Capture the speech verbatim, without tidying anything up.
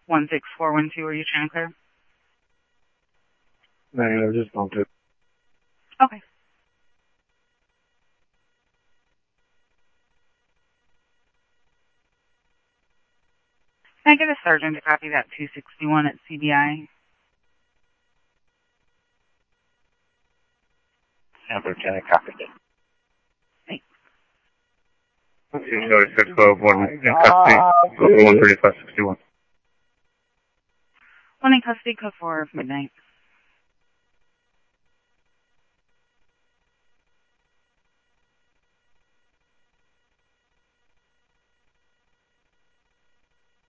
one six four one two, are you trying to clear? Negative, just bumped it. Okay. Can I get a sergeant to copy that two sixty-one at C B I? And Lieutenant copied it. Thanks. two six twelve, one in custody, one thirty-five sixty-one. One in custody, code four, midnight.